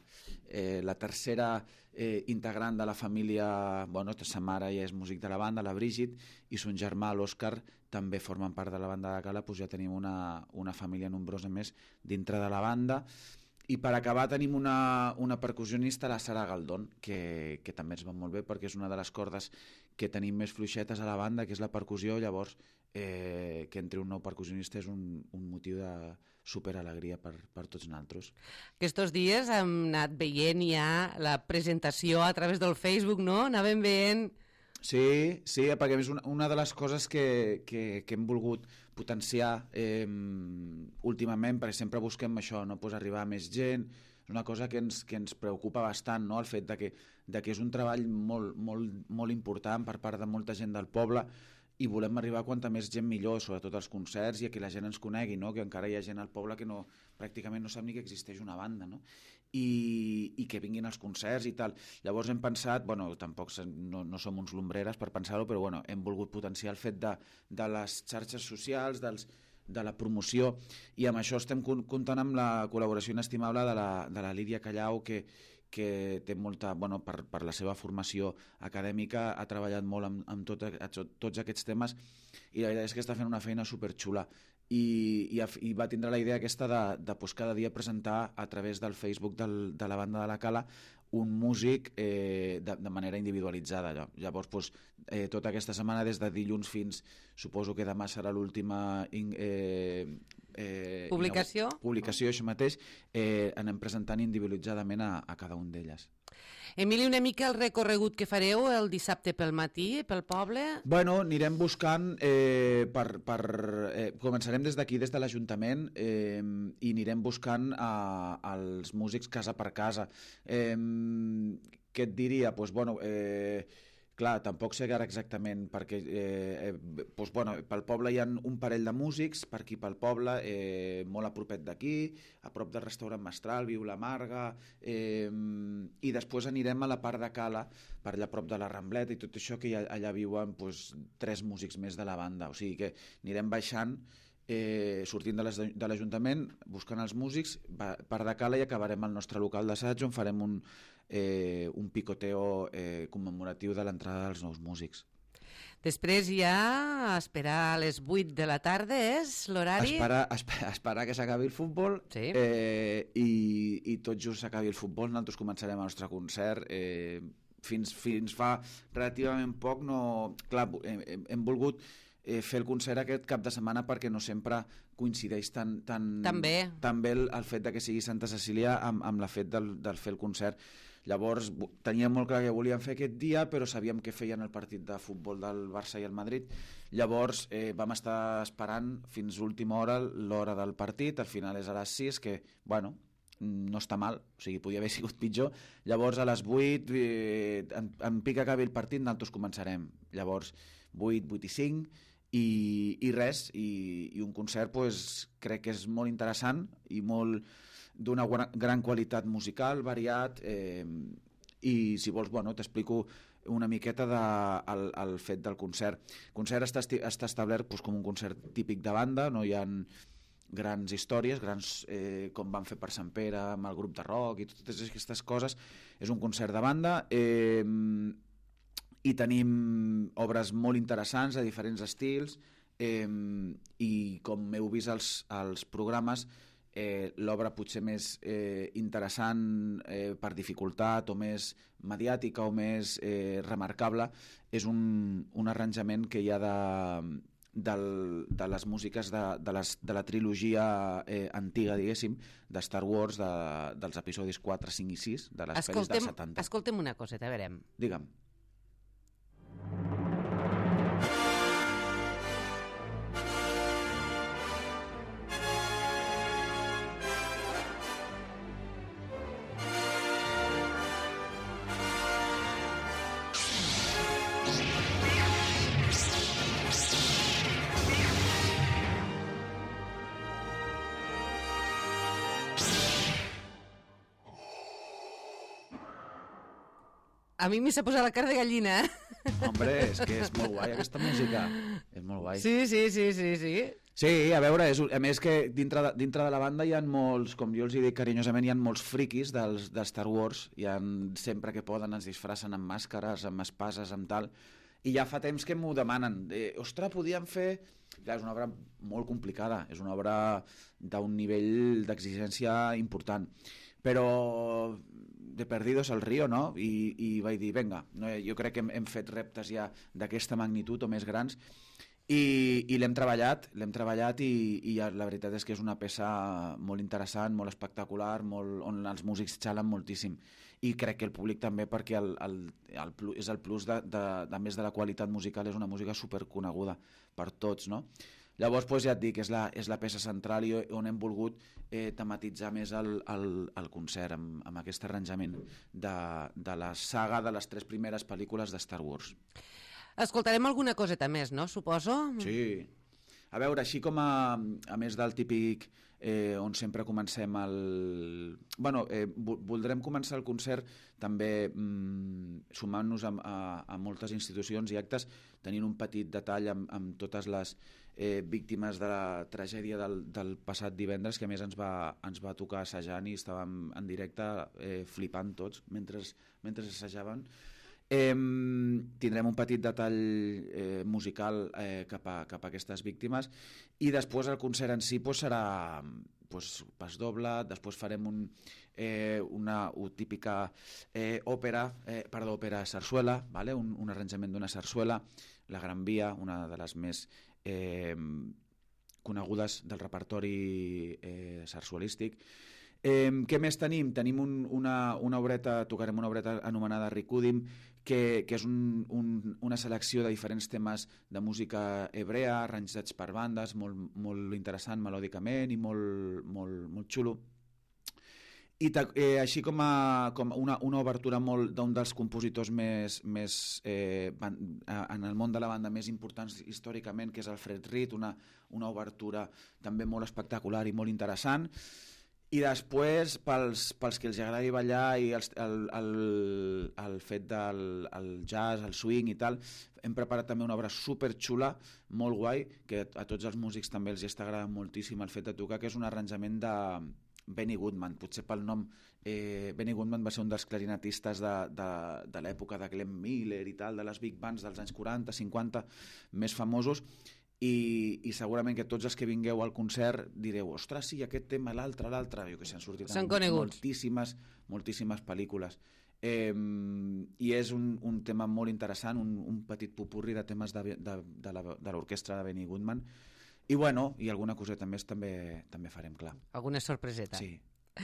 eh, la tercera eh, integrant de la família, bueno, sa mare ja és músic de la banda, la Brígid, i son germà, l'Òscar, també formen part de la banda de Cala, doncs ja tenim una, una família nombrosa més dintre de la banda. I per acabar tenim una, una percussionista, la Sara Galdón, que, que també ens va molt bé, perquè és una de les cordes que tenim més fluixetes a la banda, que és la percussió. Llavors eh, que entri un nou percussionista és un, un motiu de superalegria per, per tots nosaltres. Aquests dies hem anat veient ja la presentació a través del Facebook, no? Anàvem veient... Sí, sí, perquè és una, una de les coses que, que, que hem volgut potenciar eh, últimament, perquè sempre busquem això, no? Pues arribar a més gent. És una cosa que ens, que ens preocupa bastant, no? El fet de que, de que és un treball molt, molt, molt important per part de molta gent del poble, i volem arribar a quanta més gent millor, sobretot als concerts, i a que la gent ens conegui, no? Que encara hi ha gent al poble que no, pràcticament no sap ni que existeix una banda, no? I, i que vinguin als concerts i tal. Llavors hem pensat, bueno, tampoc no, no som uns lumbreres per pensar-ho, però bueno, hem volgut potenciar el fet de, de les xarxes socials, dels, de la promoció, i amb això estem comptant amb la col·laboració inestimable de la, de la Lídia Callau, que, que té molta, bueno, per, per la seva formació acadèmica, ha treballat molt amb, amb tot, a, tots aquests temes, i la veritat és que està fent una feina superxula. I, i, i va tindre la idea aquesta de, de pues, cada dia presentar a través del Facebook del, de la banda de la Cala un músic eh, de, de manera individualitzada. Llavors, pues, eh, tota aquesta setmana, des de dilluns fins, suposo que demà serà l'última eh, eh, publicació, no, publicació això mateix, eh, anem presentant individualitzadament a, a cada un d'elles. Emili, una mica el recorregut que fareu el dissabte pel matí, pel poble? Bueno, anirem buscant, eh, per, per, eh, començarem des d'aquí, des de l'Ajuntament, eh, i anirem buscant a, als músics casa per casa. Eh, què et diria? Pues, bueno, eh, clar, tampoc sé ara exactament, perquè eh, eh, pues, bueno, pel poble hi ha un parell de músics, per aquí pel poble, eh, molt a propet d'aquí, a prop del restaurant Mestral, viu la Marga, eh, i després anirem a la part de Cala, per allà a prop de la Rambleta i tot això, que allà, allà viuen pues, tres músics més de la banda, o sigui que anirem baixant, eh, sortint de l'Ajuntament, buscant els músics, per de Cala, i acabarem al nostre local d'assaig, on farem un, eh, un picoteo eh, commemoratiu de l'entrada dels nous músics. Després ja esperar a les vuit de la tarda és l'horari? Esperar, esperar, esperar que s'acabi el futbol, sí. eh, i, i tot just s'acabi el futbol, nosaltres començarem el nostre concert. Eh, fins, fins fa relativament poc, no, clar, hem, hem volgut eh, fer el concert aquest cap de setmana perquè no sempre coincideix tan, tan, tan bé, tan bé el, el fet de que sigui Santa Cecília amb, amb la fet del, del fer el concert. Llavors teníem molt clar que volíem fer aquest dia, però sabíem que feien el partit de futbol del Barça i el Madrid. Llavors eh, vam estar esperant fins última hora l'hora del partit, al final és a les sis, que, bueno, no està mal, o sigui, podia haver sigut pitjor. Llavors a les vuit, eh, en, en pic acabi el partit, nosaltres començarem. Llavors, vuit, vuit i cinc, i, i res, i, i un concert pues, crec que és molt interessant i molt d'una gran qualitat musical, variat, eh, i si vols, bueno, t'explico una miqueta de, el, el fet del concert. El concert està, està establert pues, com un concert típic de banda, no hi ha grans històries, grans, eh, com van fer per Sant Pere amb el grup de rock i totes aquestes coses. És un concert de banda, eh, i tenim obres molt interessants de diferents estils, eh, i com heu vist als, als programes, eh, l'obra potser més eh, interessant eh, per dificultat o més mediàtica o més eh, remarcable és un, un arranjament que hi ha de, del, de les músiques de, de, les, de la trilogia eh, antiga, diguéssim, de Star Wars, de, dels episodis quatre, cinc i sis, de les pel·lis dels setanta. Escoltem una coseta, a veure. Digue'm. A mi m'hi s'ha posat la cara de gallina, eh? Hombre, és que és molt guai aquesta música. És molt guai. Sí, sí, sí, sí, sí. Sí, a veure, és, a més que dintre de, dintre de la banda hi ha molts, com jo els dic carinyosament, hi ha molts friquis dels, de Star Wars, hi ha, sempre que poden es disfracen amb màscares, amb espases, amb tal, i ja fa temps que m'ho demanen. Eh, ostres, podíem fer... Clar, és una obra molt complicada, és una obra d'un nivell d'exigència important, però de perdidos al río, no? I, i vaig dir, vinga, no, jo crec que hem, hem fet reptes ja d'aquesta magnitud o més grans, i, i l'hem treballat, l'hem treballat i, i la veritat és que és una peça molt interessant, molt espectacular, molt, on els músics xalen moltíssim. I crec que el públic també, perquè el, el, el, és el plus de, de, de més de la qualitat musical, és una música superconeguda per tots, no? Llavors, doncs, ja et dic, és la, és la peça central i on hem volgut eh, tematitzar més el, el, el concert amb, amb aquest arranjament de, de la saga de les tres primeres pel·lícules de Star Wars. Escoltarem alguna coseta més, no? Suposo? Sí. A veure, així com a, a més del típic eh, on sempre comencem el... Bueno, eh, voldrem començar el concert també mm, sumant-nos a, a, a moltes institucions i actes, tenint un petit detall amb, amb totes les eh, víctimes de la tragèdia del, del passat divendres, que a més ens va, ens va tocar assajant i estàvem en directe eh, flipant tots mentre, mentre assajaven. Eh, tindrem un petit detall eh, musical eh, cap, a, cap a aquestes víctimes, i després el concert en si pues, serà pues, pas doble. Després farem un, eh, una, una típica eh, òpera, eh, perdó, òpera sarsuela, vale? un, un arranjament d'una sarsuela, la Gran Via, una de les més eh, conegudes del repertori eh, sarsuelístic. Eh, què més tenim? Tenim un, una, una obreta, tocarem una obreta anomenada Rikudim, que, que és un, un, una selecció de diferents temes de música hebrea, arranjats per bandes, molt, molt interessant melòdicament i molt, molt, molt xulo. I eh, així com, a, com una, una obertura molt d'un dels compositors més, més eh, ban, en el món de la banda més importants històricament, que és Alfred Reed, una, una obertura també molt espectacular i molt interessant. I després, pels, pels que els agradi ballar i els, el, el, el fet del el jazz, el swing i tal, hem preparat també una obra superxula, molt guai, que a tots els músics també els està agradant moltíssim el fet de tocar, que és un arranjament de Benny Goodman. Potser pel nom, eh, Benny Goodman va ser un dels clarinetistes de, de, de l'època de Glenn Miller i tal, de les big bands dels anys quaranta, cinquanta, més famosos. I, i segurament que tots els que vingueu al concert direu, ostres, sí, aquest tema, l'altre, l'altre, jo que s'han sortit en moltíssimes, moltíssimes pel·lícules. Eh, I és un, un tema molt interessant, un, un petit popurri de temes de, de, de, la, de l'orquestra de Benny Goodman. I bueno, i alguna coseta més també, també farem, clar. Alguna sorpreseta. Sí.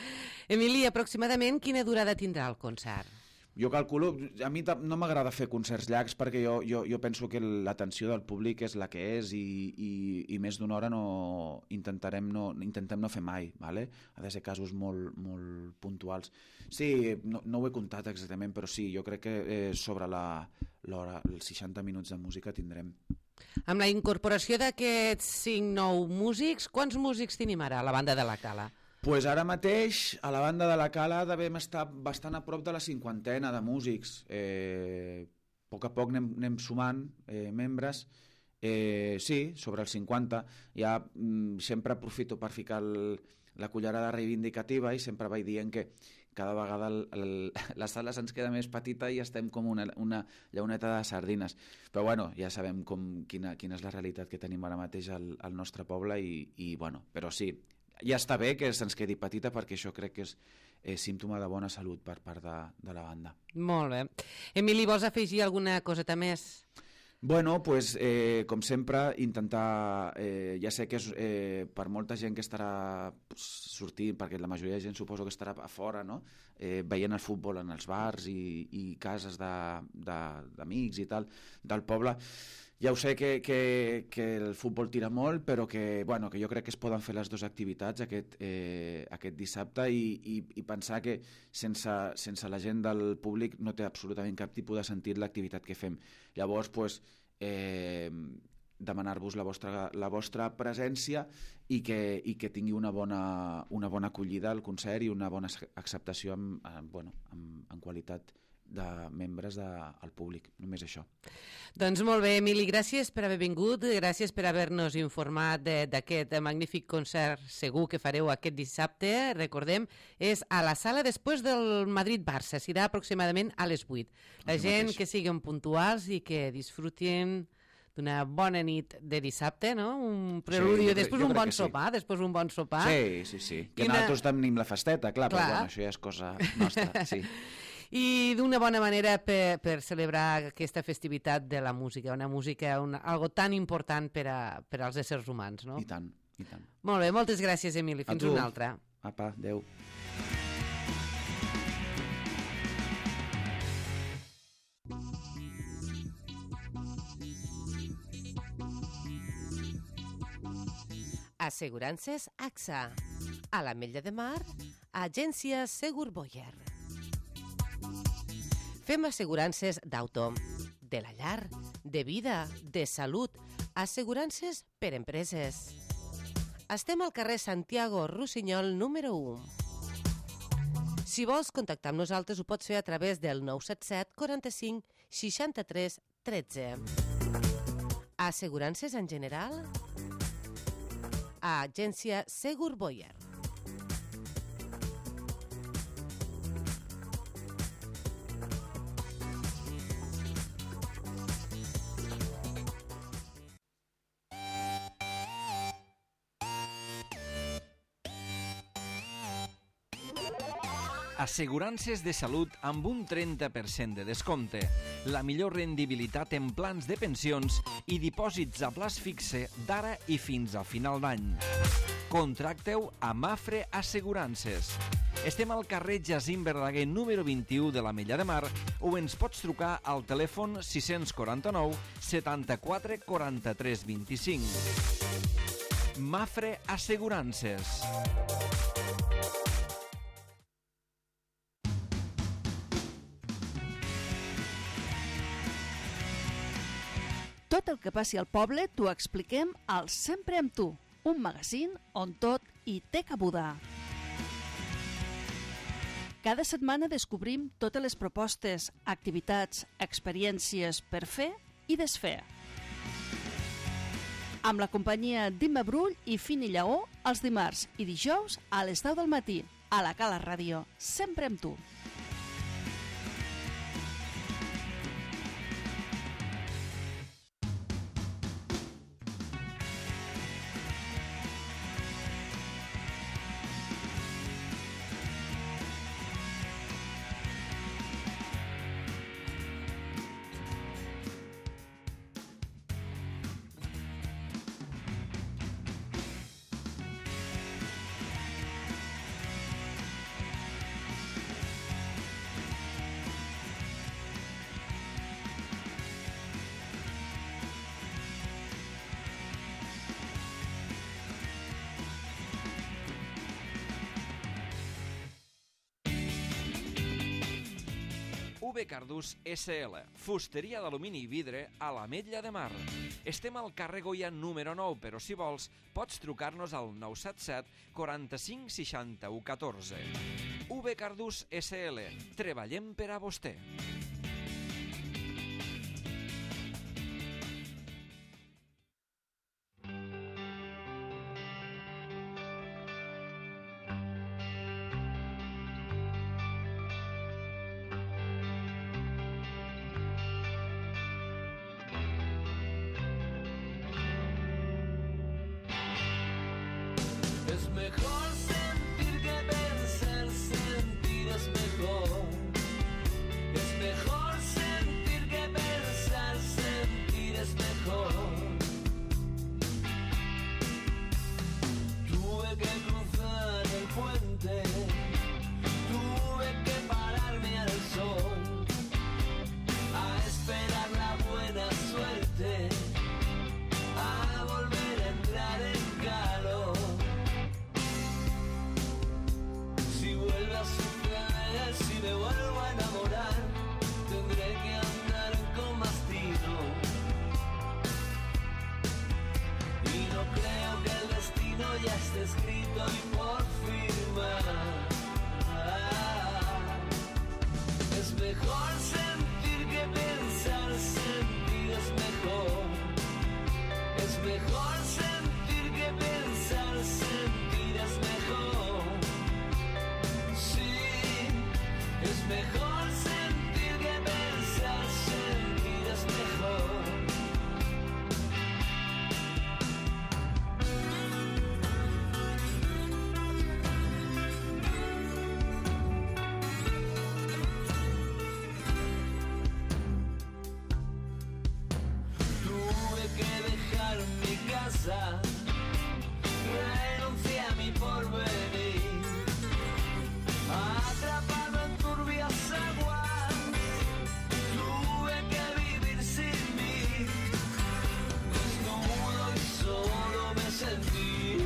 Emili, aproximadament quina durada tindrà el concert? Jo calculo, a mi no m'agrada fer concerts llargs perquè jo, jo, jo penso que l'atenció del públic és la que és i, i, i més d'una hora no intentarem no, intentem no fer mai, ¿vale? Ha de ser casos molt, molt puntuals. Sí, no, no ho he comptat exactament, però sí, jo crec que eh, sobre l'hora, els seixanta minuts de música tindrem. Amb la incorporació d'aquests cinc nou músics, quants músics tenim ara a la banda de la Cala? Pues ara mateix, a la banda de la Cala devem estar bastant a prop de la cinquantena de músics. Eh, a poc a poc anem, anem sumant eh, membres. Eh, sí, sobre els cinquanta. Ja mm, sempre aprofito per ficar el, la cullerada reivindicativa i sempre vaig dient que cada vegada el, el, la sala se'ns queda més petita i estem com una, una llauneta de sardines. Però bueno, ja sabem com, quina, quina és la realitat que tenim ara mateix al, al nostre poble i, i bueno, però sí, ja està bé que se'ns quedi petita perquè això crec que és eh, símptoma de bona salut per part de, de la banda. Molt bé. Emili, vols afegir alguna coseta més? Bueno, pues, eh, com sempre, intentar... Eh, ja sé que és eh, per molta gent que estarà pues, sortint, perquè la majoria de gent suposo que estarà a fora, no? eh, veient el futbol en els bars i, i cases d'amics i tal, del poble. Ja ho sé que, que, que el futbol tira molt, però que, bueno, que jo crec que es poden fer les dues activitats aquest, eh, aquest dissabte i, i, i pensar que sense, sense la gent del públic no té absolutament cap tipus de sentit l'activitat que fem. Llavors, pues, eh, demanar-vos la vostra, la vostra presència i que, i que tingui una bona, una bona acollida al concert i una bona acceptació en, en, bueno, en, en qualitat de membres del públic, només això. Doncs molt bé, Emili, gràcies per haver vingut, gràcies per haver-nos informat d'aquest magnífic concert segur que fareu aquest dissabte. Recordem, és a la sala després del Madrid-Barça, serà aproximadament a les vuit. La gent que siguin puntuals i que disfrutin d'una bona nit de dissabte, no? Un preludi, sí, després un bon sopar, sí. després un bon sopar. Sí, sí, sí. Que Quina... nosaltres tenim la festeta, clar, clar. Però bueno, això ja és cosa nostra, sí. I d'una bona manera per, per celebrar aquesta festivitat de la música, una música, una, algo tan important per, a, per als éssers humans, no? I tant, i tant. Molt bé, moltes gràcies, Emili. Fins una altra. Apa, adeu. Assegurances A X A. A l'Ametlla de Mar, Agència Segur Boyer. Fem assegurances d'auto, de la llar, de vida, de salut, assegurances per empreses. Estem al carrer Santiago Rossinyol número u. Si vols contactar amb nosaltres ho pots fer a través del nou set set quaranta-cinc seixanta-tres tretze. Assegurances en general? A Agència Segur Boyer. Assegurances de salut amb un trenta per cent de descompte, la millor rendibilitat en plans de pensions i dipòsits a plaç fixe d'ara i fins a final d'any. Contracteu a Mafre Assegurances. Estem al carrer Jacint Verdaguer número vint-i-u de l'Ametlla de Mar o ens pots trucar al telèfon sis quaranta nou setanta-quatre quaranta-tres vint-i-cinc. Mafre Assegurances. Tot el que passi al poble t'ho expliquem al Sempre amb tu, un magazín on tot hi té cabuda. Cada setmana descobrim totes les propostes, activitats, experiències per fer i desfer. Amb la companyia d'Imma Brull i Fini Lleó els dimarts i dijous a les deu del matí a la Cala Ràdio, Sempre amb tu. U B Cardús S L, fusteria d'alumini i vidre a l'Ametlla de Mar. Estem al carrer Goya número nou, però si vols pots trucar-nos al nou set set quaranta-cinc seixanta-u catorze. U B Cardús S L, treballem per a vostè. Es mejor sentir que pensar, sentir es mejor. Es mejor sentir que pensar, sentir es mejor. Tuve que cruzar el puente, tuve que pararme al sol, a esperar la buena suerte, a volver a entrar en calor. Si vuelve a suceder, si me vuelvo a enamorar, tendré que andar con más tino. Y no creo que el destino ya esté escrito y por firmar. Es mejor sentir que pensar, sentir es mejor. Es mejor sentir que pensar, sentir es mejor. Es mejor sentir que pensar, sentir es mejor. Tuve que dejar mi casa, renuncié a mi porvenir, atrapado en turbias aguas, tuve que vivir sin mí, desnudo y solo me sentí.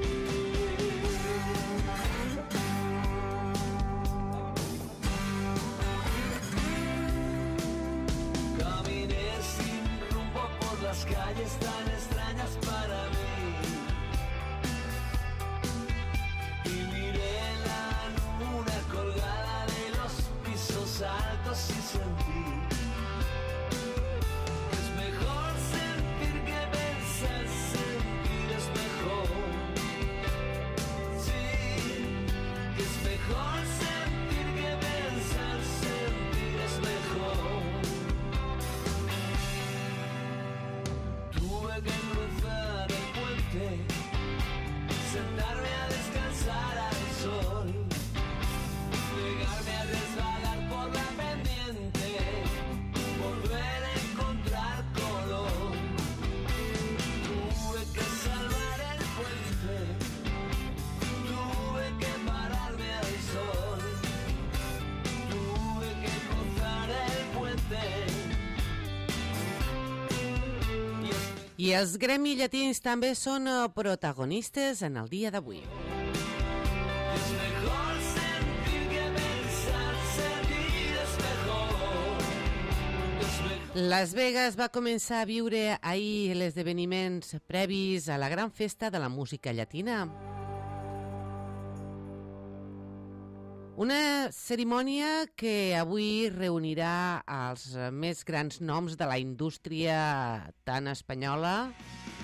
Caminé sin rumbo por las calles tan extrañas para mí. Altos y sentí. Es mejor sentir que pensar, sentir es mejor. Sí, es mejor sentir que pensar, sentir es mejor. Tuve que cruzar el puente, sentarme a descansar al sol, negarme a resbalar por la pendiente, volver a encontrar color. Tuve que salvar el puente, tuve que pararme al sol, tuve que cruzar el puente. I els gremis llatins també són eh, protagonistes en el dia d'avui. Es mejor sentir que pensar, sentir es mejor. Es mejor. Las Vegas va començar a viure ahir els esdeveniments previs a la gran festa de la música llatina. Una cerimònia que avui reunirà els més grans noms de la indústria tant espanyola,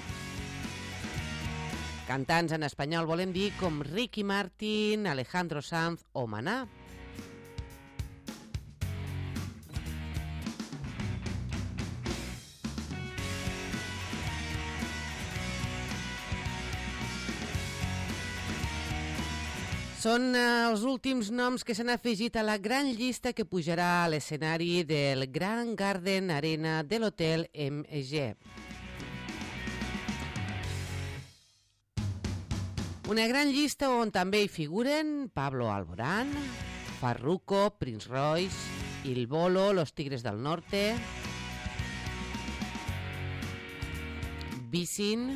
cantants en espanyol volem dir, com Ricky Martin, Alejandro Sanz o Maná. Són els últims noms que s'han afegit a la gran llista que pujarà a l'escenari del Grand Garden Arena de l'Hotel M G. Una gran llista on també hi figuren Pablo Alborán, Farruko, Prince Royce, Il Bolo, Los Tigres del Norte, Wisin.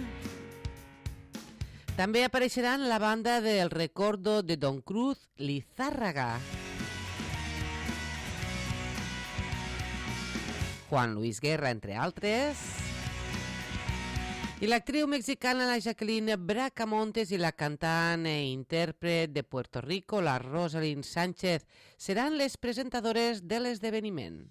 També apareixeran la banda del Recordo de Don Cruz, Lizárraga. Juan Luis Guerra, entre altres. I l'actriu mexicana la Jacqueline Bracamontes i la cantant e intèrpret de Puerto Rico, la Rosalind Sánchez, seran les presentadores de l'esdeveniment.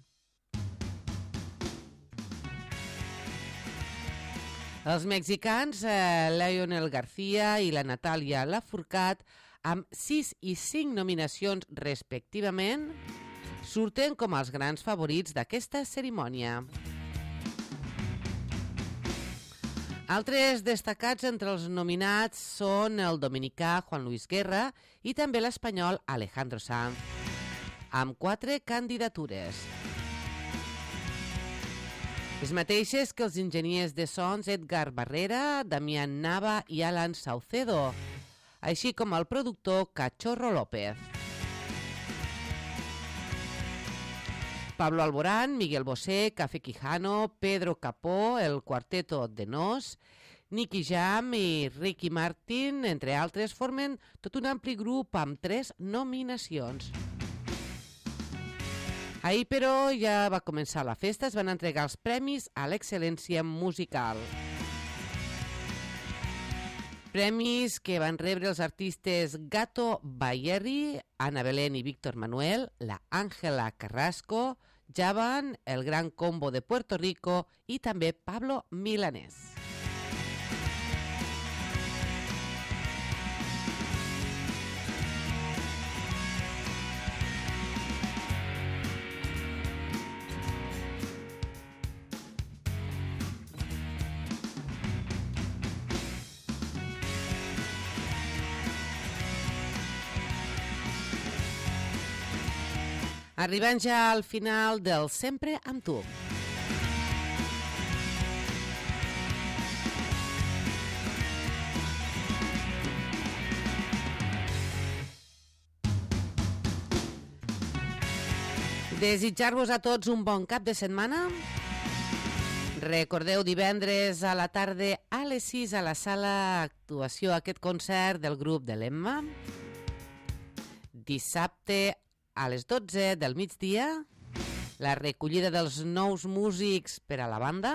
Els mexicans eh, Lionel García i la Natàlia Lafourcade, amb sis i cinc nominacions respectivament, surten com els grans favorits d'aquesta cerimònia. Altres destacats entre els nominats són el dominicà Juan Luis Guerra i també l'espanyol Alejandro Sanz, amb quatre candidatures. Les mateixes que els enginyers de sons Edgar Barrera, Damián Nava i Alan Saucedo, així com el productor Cachorro López. Pablo Alborán, Miguel Bosé, Café Quijano, Pedro Capó, el Cuarteto de Nos, Nicky Jam i Ricky Martin, entre altres, formen tot un ampli grup amb tres nominacions. Ahir, però, ja va començar la festa, es van entregar els premis a l'excel·lència musical. Premis que van rebre els artistes Gato Bayerri, Ana Belén i Víctor Manuel, la Ángela Carrasco, Javan, el Gran Combo de Puerto Rico i també Pablo Milanés. Arribant ja al final del Sempre amb tu. Desitjar-vos a tots un bon cap de setmana. Recordeu, divendres a la tarda a les sis a la sala actuació aquest concert del grup de l'Emma. Dissabte a les dotze del migdia, la recollida dels nous músics per a la banda.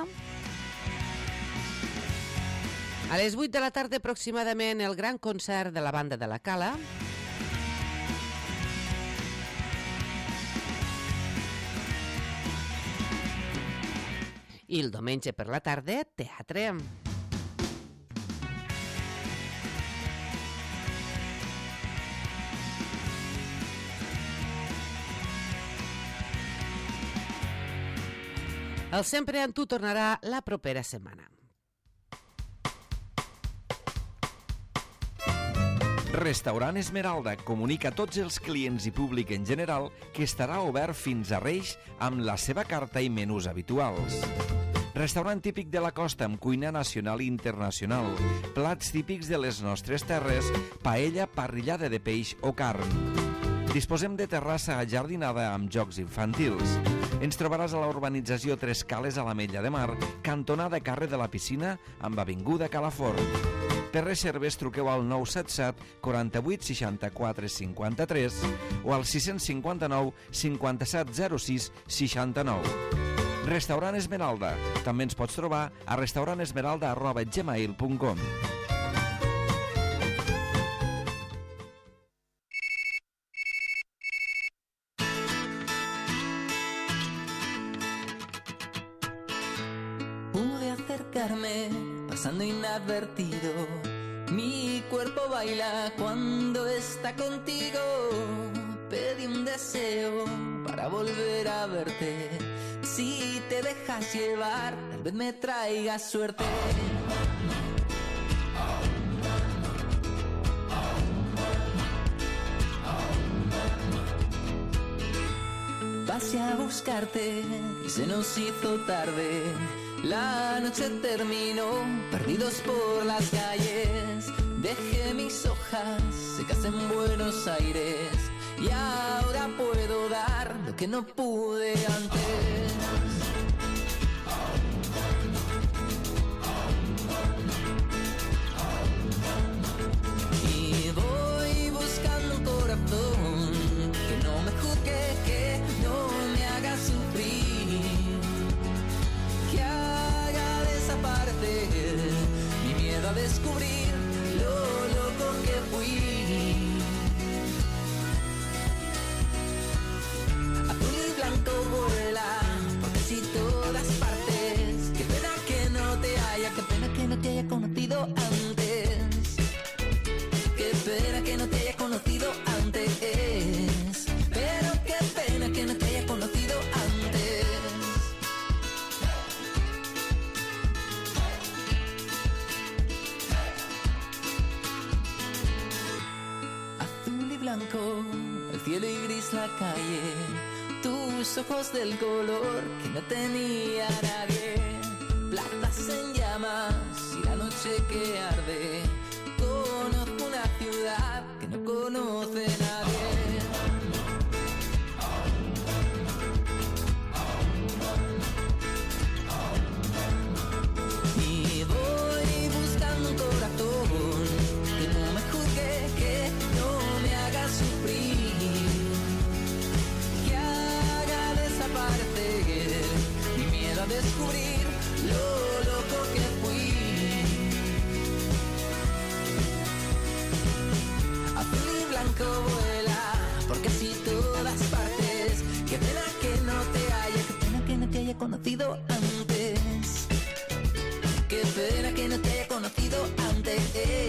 A les vuit de la tarda aproximadament el gran concert de la banda de la Cala. I el diumenge per la tarda, teatre. El Sempre amb tu tornarà la propera setmana. Restaurant Esmeralda comunica a tots els clients i públic en general que estarà obert fins a Reis amb la seva carta i menús habituals. Restaurant típic de la costa amb cuina nacional i internacional, plats típics de les nostres terres, paella, parrillada de peix o carn. Disposem de terrassa ajardinada amb jocs infantils. Ens trobaràs a la urbanització Tres Cales a l'Ametlla de Mar, cantonada Carrer de la Piscina amb Avinguda Calafort. Per reserves truqueu al nou set set, quaranta-vuit, seixanta-quatre, cinquanta-tres o al sis cinquanta-nou, cinquanta-set, zero sis, seixanta-nou. Restaurant Esmeralda. També ens pots trobar a restaurantesmeralda arroba gmail punt com. Pasando inadvertido, mi cuerpo baila cuando está contigo. Pedí un deseo para volver a verte. Si te dejas llevar, tal vez me traiga suerte. Pasé a buscarte y se nos hizo tarde. La noche terminó, perdidos por las calles. Dejé mis hojas secas en Buenos Aires y ahora puedo dar lo que no pude antes. Y voy buscando un corazón que no me juzgue, que no me haga sufrir. blanco, el cielo y gris la calle, tus ojos del color que no tenía nadie, plazas en llamas y la noche que arde, conozco una ciudad que no conoce nadie. Y voy buscando un corazón que no me juzgue, que no me haga sufrir, que haga desaparecer mi miedo a descubrir lo loco que fui. Azul y blanco vuela por casi todas partes. Qué pena que no te haya, qué pena que no te haya conocido antes. Qué pena que no te haya conocido antes.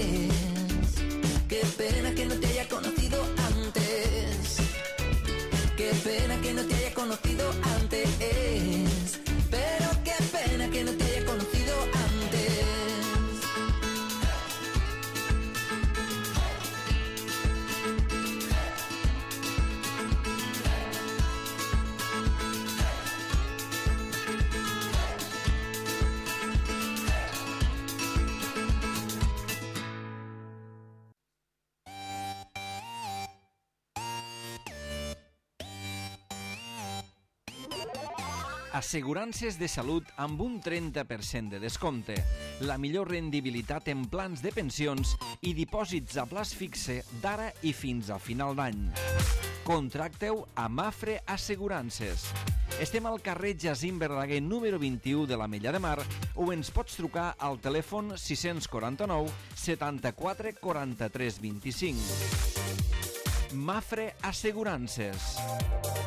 Qué pena que no te haya conocido antes. Qué pena que no te haya conocido antes. Pero qué pena que no te haya conocido antes. Assegurances de salut amb un trenta per cent de descompte, la millor rendibilitat en plans de pensions i dipòsits a plaç fixe d'ara i fins a final d'any. Contracteu a Mafre Assegurances. Estem al carrer Jacint Verdaguer número vint-i-u de la Mella de Mar o ens pots trucar al telèfon sis quaranta nou setanta-quatre quaranta-tres vint-i-cinc. Mafre Assegurances.